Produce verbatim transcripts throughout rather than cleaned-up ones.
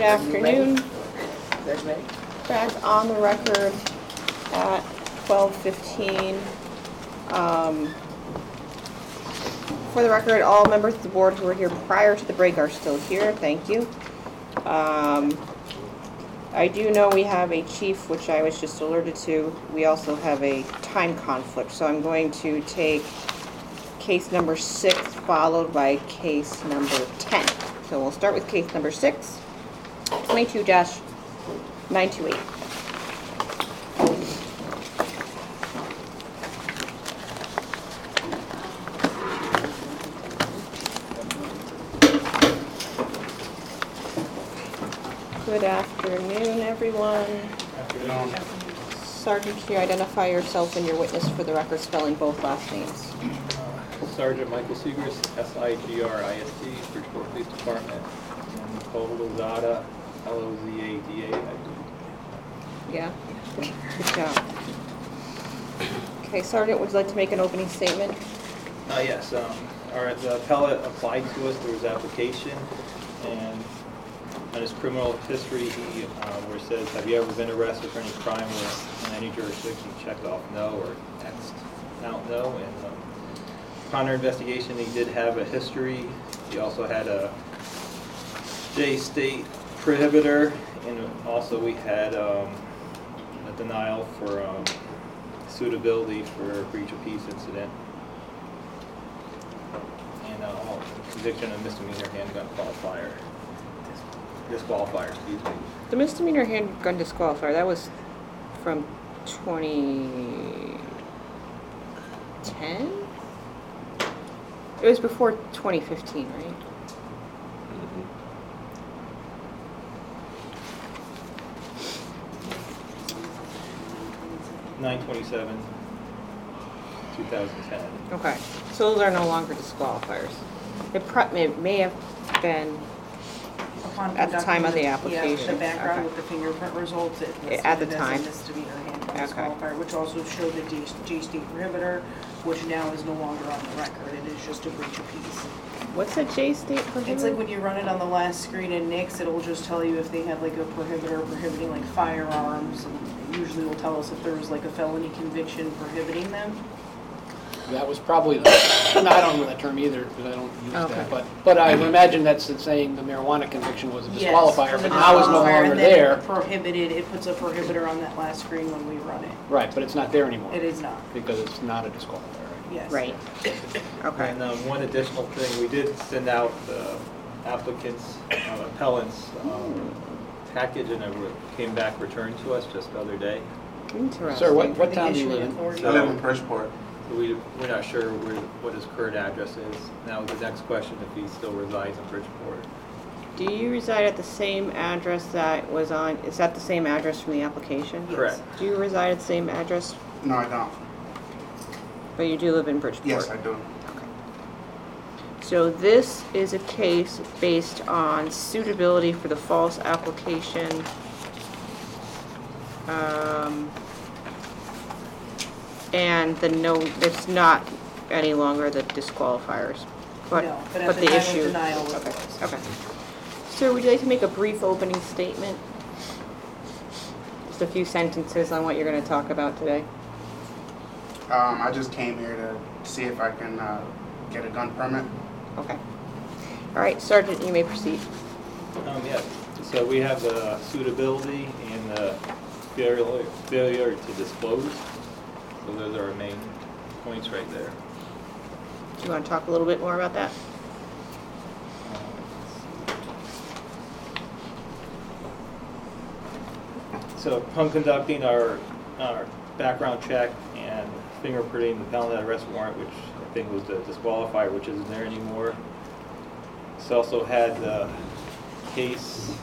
Good afternoon. That's ready. Back on the record at twelve fifteen. Um, for the record, all members of the board who were here prior to the break are still here. Thank you. Um, I do know we have a chief, which I was just alerted to. We also have a time conflict, so I'm going to take case number six followed by case number ten. So we'll start with case number six, twenty-two dash nine two eight. Good afternoon, everyone. Afternoon. Sergeant, can you identify yourself and your witness for the record, spelling both last names? Uh, Sergeant Michael Segrist, S I G R I S T, Bridgeport Police Department. And Nicole Lozada, L O Z A D A, I believe. Yeah? Good job. Okay, Sergeant, would you like to make an opening statement? Uh, yes, um, our, the appellate applied to us through his application, and on his criminal history, he, uh, where it says, have you ever been arrested for any crime in any jurisdiction? Checked off no, or X'd out no, and um, upon our investigation, he did have a history. He also had a J-state prohibitor, and also we had um, a denial for um, suitability for a breach of peace incident, and uh, conviction of misdemeanor handgun qualifier. Disqualifier, excuse me. The misdemeanor handgun disqualifier, that was from twenty ten? It was before twenty fifteen, right? Mm-hmm. nine twenty-seven, two thousand ten. Okay, so those are no longer disqualifiers. It pro- may, may have been Upon at the time of the conducting application. Yeah, the background Okay. with the fingerprint results, it At the listed it time. as a misdemeanor handgun Okay. disqualifier, which also showed the J- J-state prohibitor, which now is no longer on the record. It is just a breach of peace. What's a J-state prohibitor? It's like when you run it on the last screen in Nix, it'll just tell you if they had like a prohibitor prohibiting like firearms, and it usually will tell us if there was like a felony conviction prohibiting them. That was probably the, no, I don't know that term either, because I don't use Okay. that, but, but I would imagine that's saying the marijuana conviction was a Yes, disqualifier, was a but now it's no disqualifier, longer and then there. it Prohibited, it puts a prohibitor on that last screen when we run it. Right, but it's not there anymore. It is not, Because it's not a disqualifier, right? yes. Right. Okay. And um, one additional thing, we did send out the applicants, uh, appellants, um, package, and it re- came back returned to us just the other day. Interesting. Sir, what, what The town do you issuing live in? authority. So- I live in Bridgeport. So we, we're not sure where, what his current address is. Now, the next question, if he still resides in Bridgeport. Do you reside at the same address that was on, is that the same address from the application? Yes. Correct. Do you reside at the same address, No, I don't. but you do live in Bridgeport? Yes, I do. So this is a case based on suitability for the false application. Um, and the no, it's not any longer the disqualifiers, but, No, but at but the the time of issue. denial it Okay, was. okay. Sir, would you like to make a brief opening statement? Just a few sentences on what you're going to talk about today. Um, I just came here to see if I can uh, get a gun permit. Okay. All right, Sergeant, you may proceed. Um, yeah, so we have the suitability and the failure, failure to disclose. So those are our main points right there. Do you want to talk a little bit more about that? So upon conducting our, our background check and fingerprinting the felon arrest warrant, which I think was the disqualifier, which isn't there anymore. This also had the case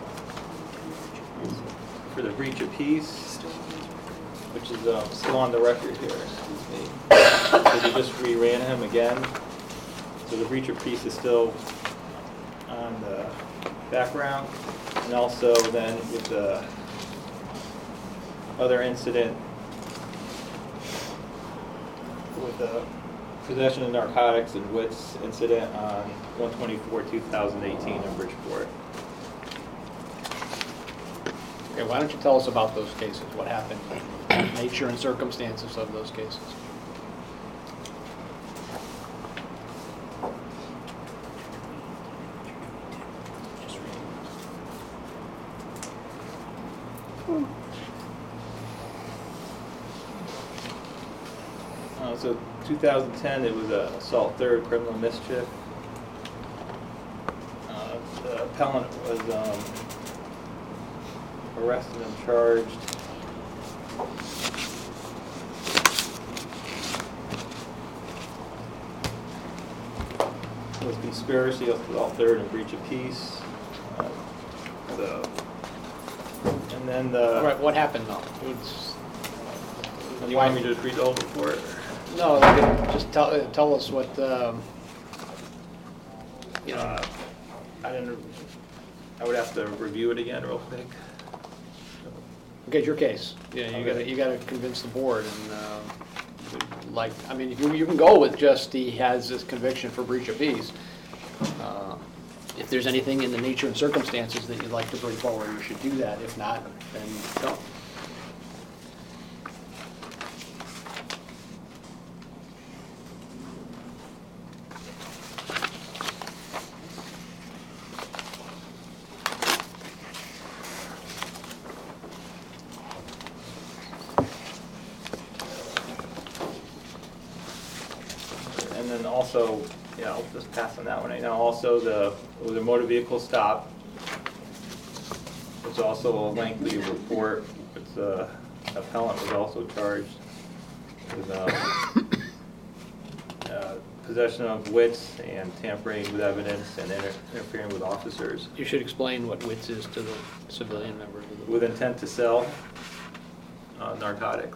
for the breach of peace, which is um, still on the record here, excuse me. So they just re-ran him again. So the breach of peace is still on the background. And also then with the other incident with the possession of narcotics and wits incident on one twenty-four two thousand eighteen in Bridgeport. Okay, why don't you tell us about those cases? What happened? Nature and circumstances of those cases. Uh, so two thousand ten, it was a assault third, criminal mischief. Uh, the appellant was um, arrested and charged. It was conspiracy, assault third, and breach of peace. Uh, so, and then the. All right, what happened though? It's, Do you want me to just read the whole report? no, like, just tell, uh, tell us what, um, you know, Uh, I didn't, I would have to review it again real quick. okay, it's your case. You know, you gotta, you gotta convince the board and, uh, like, I mean, you, you can go with just he has this conviction for breach of peace. Uh, If there's anything in the nature and circumstances that you'd like to bring forward, you should do that. If not, then don't. And then also, you know, just pass on that one right now. Also, the, it was a motor vehicle stop. It's also a lengthy report. It's, uh, appellant was also charged with, um, uh, possession of wits and tampering with evidence and inter- interfering with officers You should explain what WITS is to the civilian members of the with intent to sell, uh, narcotics.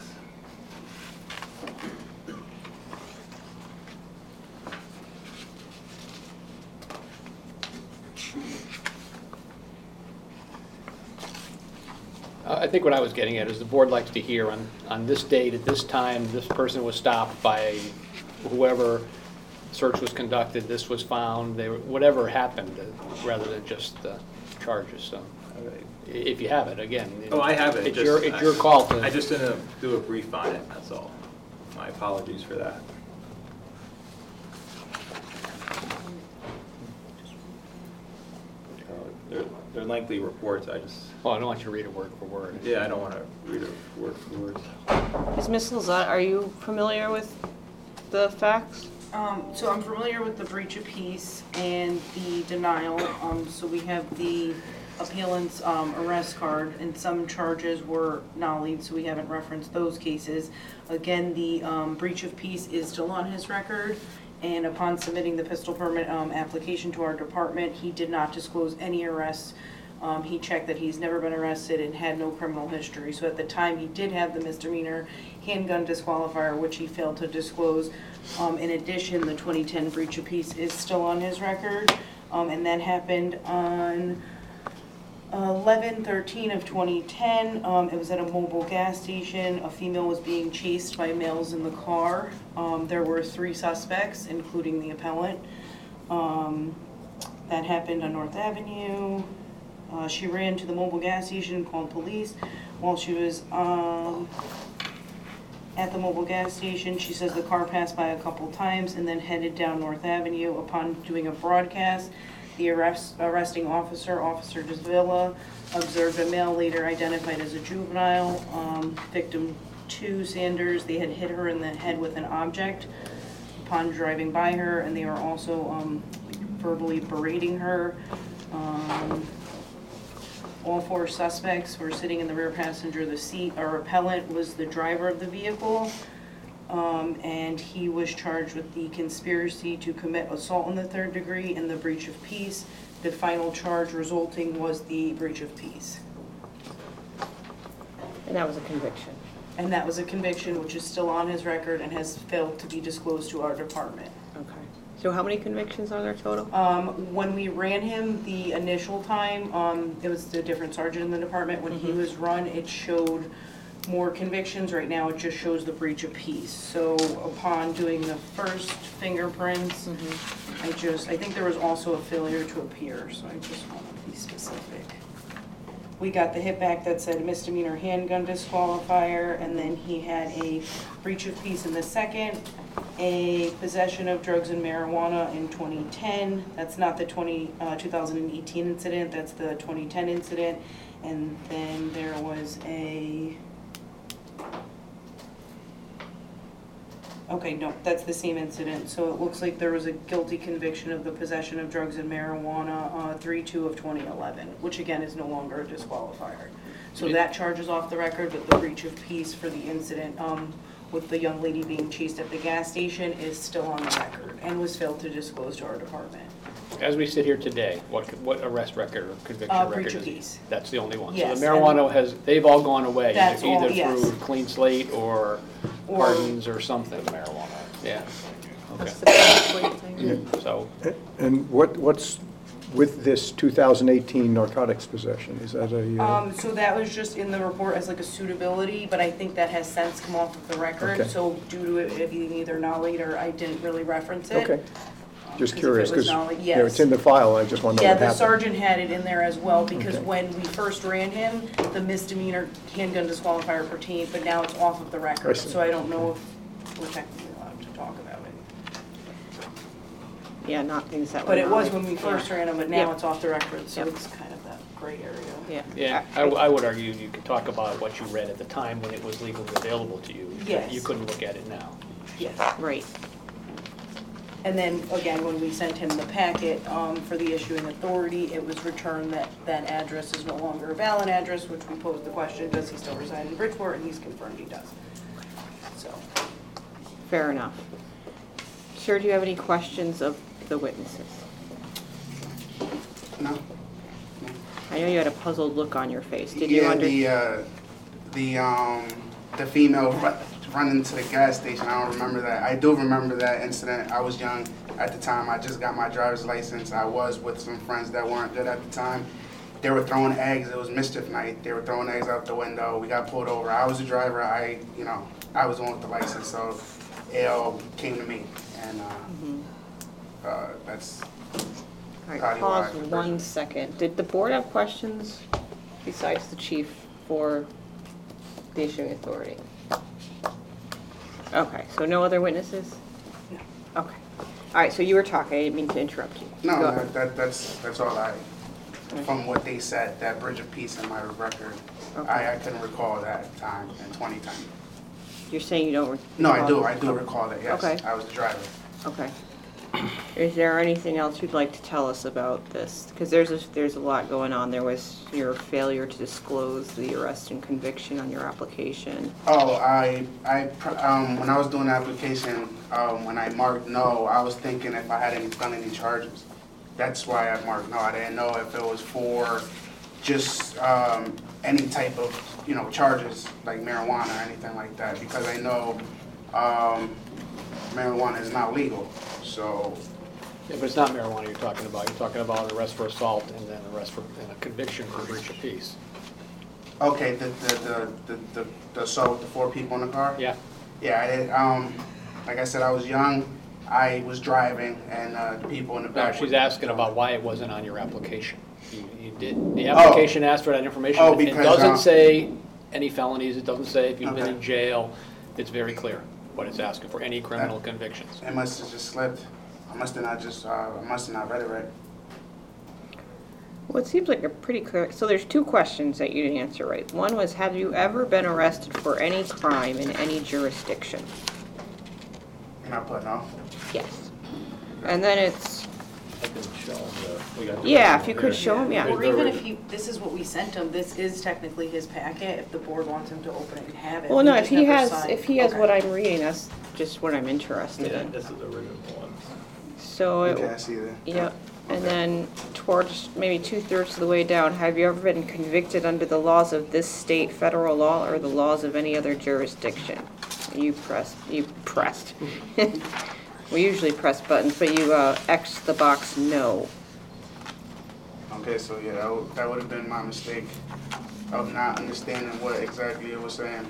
Uh, I think what I was getting at is the board likes to hear on, on this date, at this time, this person was stopped by whoever, search was conducted, this was found, they were, whatever happened, uh, rather than just the charges, so. Okay. i- If you have it, again. Oh, I have it. It's just- your, it's your call to. I just didn't do a brief on it, that's all. My apologies for that. Uh, They're they're lengthy reports, I just, Well, I don't want you to read it word for word. yeah, I don't want to read it word for word. Is Miz Lozada, are you familiar with the facts? Um, so I'm familiar with the breach of peace and the denial. Um, so we have the appellant's, um, arrest card, and some charges were nollied, so we haven't referenced those cases. Again, the, um, breach of peace is still on his record, and upon submitting the pistol permit, um, application to our department, he did not disclose any arrests. Um, he checked that he's never been arrested and had no criminal history. So at the time, he did have the misdemeanor handgun disqualifier, which he failed to disclose. Um, in addition, the twenty ten breach of peace is still on his record, um, and that happened on eleven thirteen of twenty ten. Um, it was at a mobile gas station. A female was being chased by males in the car. Um, there were three suspects, including the appellant. Um, that happened on North Avenue. Uh, she ran to the mobile gas station, called police. While she was um, at the mobile gas station, she says the car passed by a couple times and then headed down North Avenue. Upon doing a broadcast, the arrest, arresting officer, Officer Desvilla, observed a male later identified as a juvenile. Um, victim two, Sanders, they had hit her in the head with an object upon driving by her, and they were also um, verbally berating her. Um, All four suspects were sitting in the rear passenger of the seat. Our appellant was the driver of the vehicle, um, and he was charged with the conspiracy to commit assault in the third degree and the breach of peace. The final charge resulting was the breach of peace. And that was a conviction. And that was a conviction which is still on his record and has failed to be disclosed to our department. Okay. So how many convictions are there total? Um, when we ran him the initial time, um, it was the different sergeant in the department. When he Mhm. was run, it showed more convictions. Right now, it just shows the breach of peace. So upon doing the first fingerprints, I just, I think there was also a failure to appear, so I just want to be specific. we got the hit back that said misdemeanor handgun disqualifier, and then he had a breach of peace in the second, a possession of drugs and marijuana in twenty ten. That's not the twenty, uh, two thousand eighteen incident, that's the twenty ten incident. And then there was a, okay, no, that's the same incident. So it looks like there was a guilty conviction of the possession of drugs and marijuana, uh, three two of twenty eleven, which again is no longer a disqualifier. So that charge is off the record, but the breach of peace for the incident, um, with the young lady being chased at the gas station is still on the record and was failed to disclose to our department. As we sit here today, what, what arrest record or conviction Uh, record breach is? of peace. That's the only one. So Yes, the marijuana and- has, they've all gone away, That's all- either yes. through clean slate or Or- pardons or something. Marijuana. Yeah. Okay. That's the best way to think. Yeah. So, And what, what's with this two thousand eighteen narcotics possession? Is that a, uh, Um, so that was just in the report as like a suitability, but I think that has since come off of the record. Okay. So due to it being either not late or I didn't really reference it. okay, Um, just 'cause if it curious, was because, not late- you know, it's yes. in the file, I just want to know Yeah, what the happened. sergeant had it in there as well, because Okay. when we first ran him, the misdemeanor handgun disqualifier pertained, but now it's off of the I record. see. So I don't know if we're technically allowed to talk about it. Yeah, not things that were. But it was not- when we first yeah. ran him, but now Yep. it's off the record, so Yep. it's kind of that gray area. Yeah. yeah, I, I would argue you could talk about what you read at the time when it was legally available to you. Yes. You couldn't look at it now. Yes. Right. And then, again, when we sent him the packet um, for the issuing authority, it was returned that that address is no longer a valid address, which we posed the question, does he still reside in Bridgeport? And he's confirmed he does. So, Fair enough. Sir, do you have any questions of the witnesses? No? I know you had a puzzled look on your face. Did you Yeah, under? the, uh, the, um, the female ru- running to the gas station, I don't remember that. I do remember that incident. I was young at the time. I just got my driver's license. I was with some friends that weren't good at the time. They were throwing eggs. It was mischief night. They were throwing eggs out the window. We got pulled over. I was the driver. I, you know, I was the one with the license, so it all came to me. And, uh, Mhm. uh, that's, All right, Body pause wise. one second. Did the board have questions besides the chief for the issuing authority? Okay, so no other witnesses? No. Okay. All right, so you were talking. I didn't mean to interrupt you. no, Go that, ahead. that, that's, that's all I, from what they said, that bridge of peace in my record. I, I couldn't recall that time in twenty ten. You're saying you don't? re- No, I do, recall- I do recall that, yes. Okay. I was the driver. Okay. Is there anything else you'd like to tell us about this? Because there's a, there's a lot going on. There was your failure to disclose the arrest and conviction on your application. Oh, I, I, pr- um, when I was doing the application, um, when I marked no, I was thinking if I had any, done any charges. That's why I marked no. I didn't know if it was for just, um, any type of, you know, charges, like marijuana or anything like that, because I know, um, marijuana is not legal, so, Yeah, but it's not marijuana you're talking about. You're talking about an arrest for assault and then arrest for, and a conviction for breach of peace. okay, the, the, the, the, the, the assault with the four people in the car? Yeah? Yeah, I did, um, like I said, I was young, I was driving, and, uh, the people in the No, back. she's were- asking about why it wasn't on your application. You, you did, the application asked for that information. Oh, but It because, doesn't uh, say any felonies, it doesn't say if you've been Okay. in jail. It's very clear what it's asking for, any criminal convictions. It must have just slipped. I must have not just, uh, I must have not read it right. Well, it seems like a pretty clear, so there's two questions that you didn't answer right. One was, have you ever been arrested for any crime in any jurisdiction? And I put no. Yes. And then it's, I can show them the, we got the yeah, if you original could here. show him, yeah. Or even if he, this is what we sent him, this is technically his packet, if the board wants him to open it and have it. Well, we no, if just he never has, signed. if he has Okay. what I'm reading, that's just what I'm interested Yeah, in. this is the original one. So, Okay, I it- see that. yep. And Okay. then towards maybe two-thirds of the way down, have you ever been convicted under the laws of this state, federal law, or the laws of any other jurisdiction? You pressed, you pressed. We usually press buttons, but you uh, X the box no. Okay, so yeah, that would, that would have been my mistake of not understanding what exactly it was saying.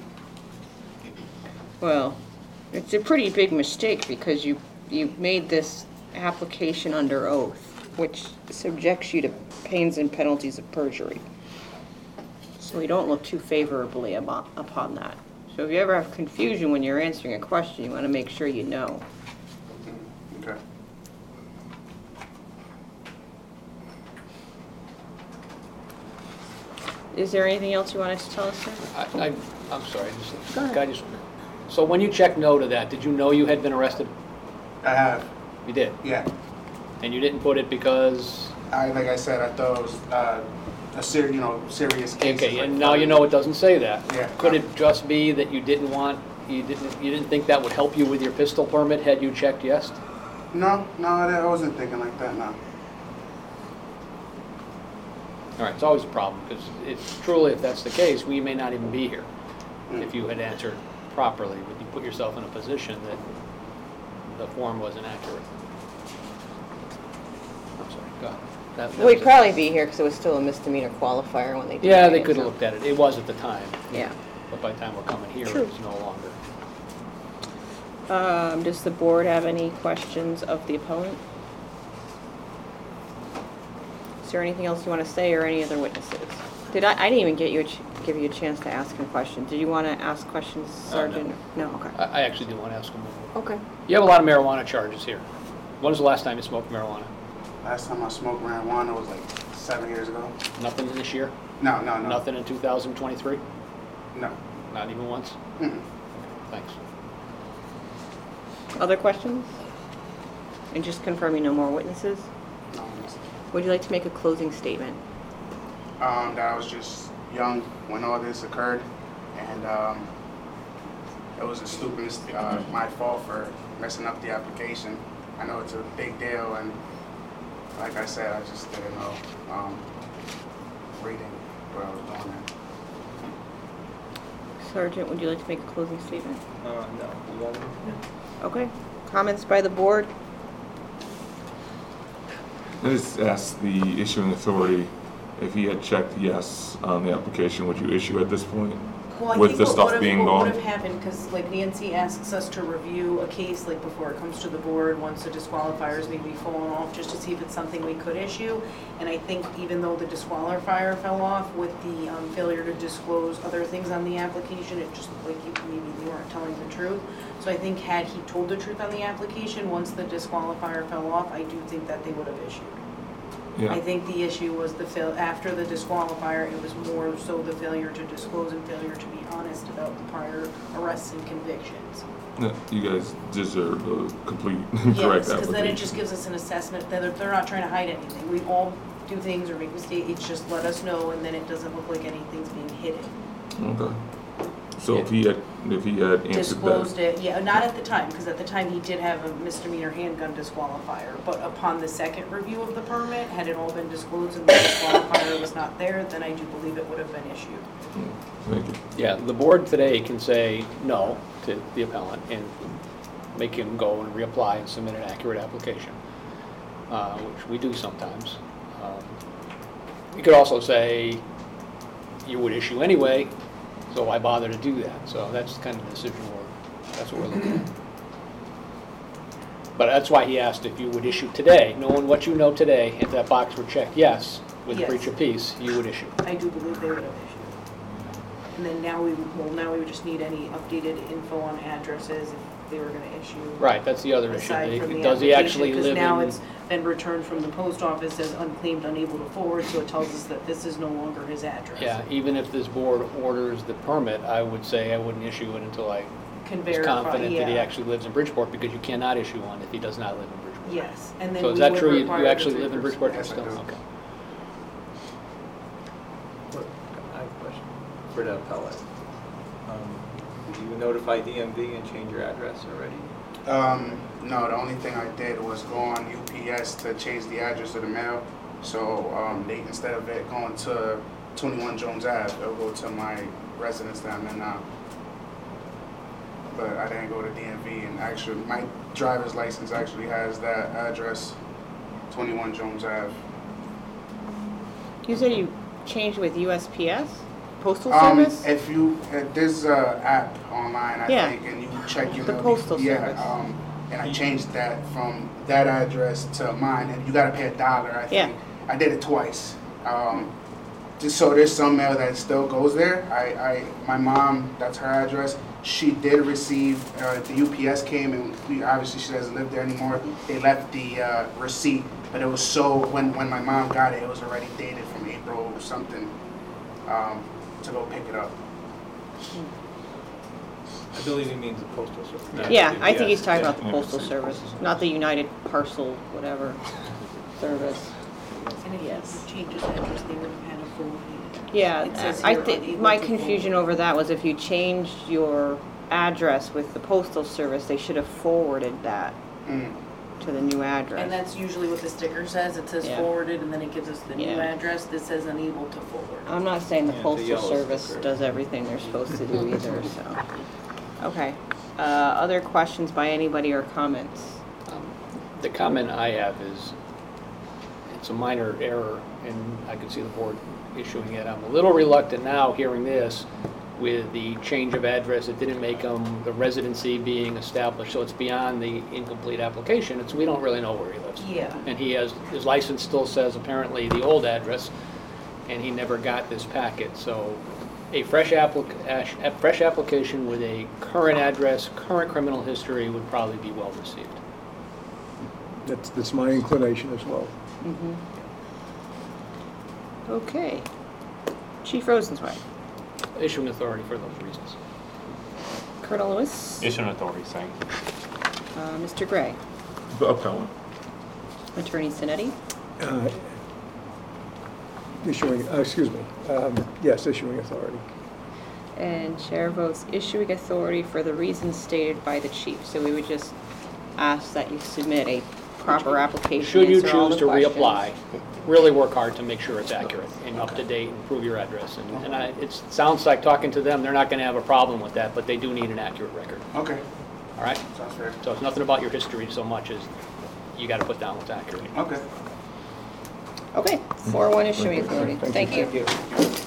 Well, it's a pretty big mistake because you, you made this application under oath, which subjects you to pains and penalties of perjury. so we don't look too favorably abo- upon that. So if you ever have confusion when you're answering a question, you want to make sure you know. Okay. Is there anything else you wanted to tell us, sir? I, I, I'm sorry, just, Go ahead. can I just, so when you checked no to that, did you know you had been arrested? I have, You did? yeah. And you didn't put it because, I, like I said, I thought it was, uh, a ser, you know, serious case. okay, and now you know it doesn't say that. Yeah. Could it just be that you didn't want, you didn't, you didn't think that would help you with your pistol permit had you checked yes? No, no, I wasn't thinking like that, no. All right, it's always a problem, because it's truly, if that's the case, we may not even be here if you had answered properly, but you put yourself in a position that the form wasn't accurate. I'm sorry, go ahead. That- that Well, we'd was it. probably be here because it was still a misdemeanor qualifier when they did Yeah, it, they could have so- looked at it. It was at the time. Yeah. But by the time we're coming here, True. it's no longer. Um, does the board have any questions of the opponent? Is there anything else you want to say or any other witnesses? Did I, I didn't even get you, a ch- give you a chance to ask him questions. Did you want to ask questions, Uh, no. Sergeant? No, okay. I, I actually do want to ask them. Okay. You have a lot of marijuana charges here. When was the last time you smoked marijuana? Last time I smoked marijuana was like seven years ago. Nothing this year? No, no, no. Nothing in two thousand twenty-three? No. Not even once? Mm-mm. Thanks. Other questions? And just confirming no more witnesses? No. Would you like to make a closing statement? Um, that I was just young when all this occurred, and um, it was the stupidest, uh, my fault for messing up the application. I know it's a big deal, and like I said, I just didn't know um, reading what I was doing. Sergeant, would you like to make a closing statement? Uh, no, you got it? Okay. Comments by the board? I just asked the issuing authority if he had checked yes on the application, would you issue at this point? Well, I With think the what stuff would've- being what gone? would have happened, because like Nancy asks us to review a case like before it comes to the board, once the disqualifiers may be fallen off, just to see if it's something we could issue. And I think even though the disqualifier fell off with the um, failure to disclose other things on the application, it just looked like you, maybe you weren't telling the truth. So I think had he told the truth on the application, once the disqualifier fell off, I do think that they would have issued. Yeah. I think the issue was the fail, after the disqualifier, it was more so the failure to disclose and failure to be honest about the prior arrests and convictions. No, you guys deserve a complete Yes, correct because then it just application. gives us an assessment that they're, they're not trying to hide anything. We all do things or make mistakes, it's just let us know, and then it doesn't look like anything's being hidden. Okay. So if he had, if he had answered Disclosed that, it, yeah, not at the time, because at the time he did have a misdemeanor handgun disqualifier, but upon the second review of the permit, had it all been disclosed and the disqualifier was not there, then I do believe it would have been issued. thank you. Yeah, the board today can say no to the appellant and make him go and reapply and submit an accurate application, uh, which we do sometimes. Um, You could also say you would issue anyway, so why bother to do that? So that's kind of the decision we're, that's what we're looking at. But that's why he asked if you would issue today, knowing what you know today, if that box were checked yes, with Yes. breach of peace, you would issue. I do believe they would have issued. And then now we, well, now we would just need any updated info on addresses if they were gonna issue. Right, that's the other issue. Aside from the Does he actually application, live because now in? it's been returned from the post office as unclaimed, unable to forward, so it tells us that this is no longer his address. Yeah, even if this board orders the permit, I would say I wouldn't issue it until I Can was verify, confident that he yeah. actually lives in Bridgeport, because you cannot issue one if he does not live in Bridgeport. Yes, and then So we is that would true? You- require You the actually three live in percent. Bridgeport Yes, I still? do. Okay. What- I have a question for the appellate. Um, Did you notify D M V and change your address already? Um, no, the only thing I did was go on U P S to change the address of the mail. So um, they, instead of it going to twenty-one Jones Ave, it'll go to my residence that I'm in now. But I didn't go to D M V, and actually, my driver's license actually has that address, twenty-one Jones Ave. You said you changed with U S P S? Postal Um, Service? if you, uh, there's a app online, I Yeah. think, and you check your The mail. Postal Yeah, Service. um, and I changed that from that address to mine, and you gotta pay a dollar, I Yeah. think. I did it twice. Um, just so there's some mail that still goes there. I, I, my mom, that's her address. She did receive, uh, the U P S came and we, obviously she doesn't live there anymore. They left the, uh, receipt, but it was so, when, when my mom got it, it was already dated from April or something, um, to go pick it up. I believe he means the postal service. Yeah, I think he's talking Yeah. about the postal service, not the United Parcel, whatever, service. And if Yes. he changes address, they would have had a forwarded. Yeah, It says I here, think, unable my to confusion forward. over that was if you changed your address with the postal service, they should have forwarded that Mm. to the new And address. that's usually what the sticker says, it says Yeah. forwarded, and then it gives us the new Yeah. address that says unable to forward. I'm not saying the Yeah, the postal yellow service sticker. does everything they're supposed to do either, so. Okay, uh, other questions by anybody or comments? Um, The comment I have is, it's a minor error, and I can see the board issuing it. I'm a little reluctant now, hearing this, with the change of address, it didn't make them, the residency being established, so it's beyond the incomplete application. It's, we don't really know where he lives. Yeah. And he has, his license still says apparently the old address, and he never got this packet, so a fresh applic, ash- a fresh application with a current address, current criminal history would probably be well received. That's, that's my inclination as well. Mhm. Okay. Chief Rosenzweig, Issuing authority for those reasons. Colonel Lewis, Issuing authority, same. uh, Mister Gray, The appellant. Attorney Sinetti, Uh, Issuing, uh, excuse me, um, yes, issuing authority. and chair votes issuing authority for the reasons stated by the chief. So we would just ask that you submit a proper application. Should you answer all choose the to questions. reapply, really work hard to make sure it's accurate and up to date and prove your address. And- And I, it sounds like talking to them, they're not going to have a problem with that, but they do need an accurate record, Okay, all right? sounds fair. So it's nothing about your history so much as you got to put down what's accurate. Okay. Okay, four one issuing authority. Thank you. Thank you.